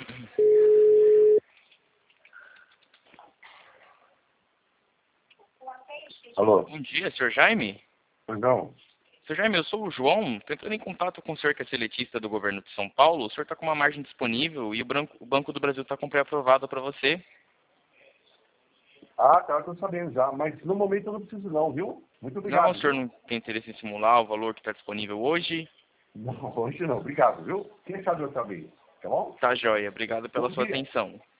Alô? Bom dia, senhor Jaime. Não. Senhor Jaime, eu sou o João, tentando em contato com o senhor que é seletista do governo de São Paulo. O senhor está com uma margem disponível e o Banco do Brasil está com pré-aprovado para você. Ah, tá, eu tô sabendo já. Mas no momento eu não preciso não, viu? Muito obrigado. Não, o senhor Viu? não tem interesse em simular o valor que está disponível hoje? Não, hoje não. Obrigado, viu? Quem sabe eu também. Tá bom? Tá joia, obrigado pela Bom sua dia. atenção.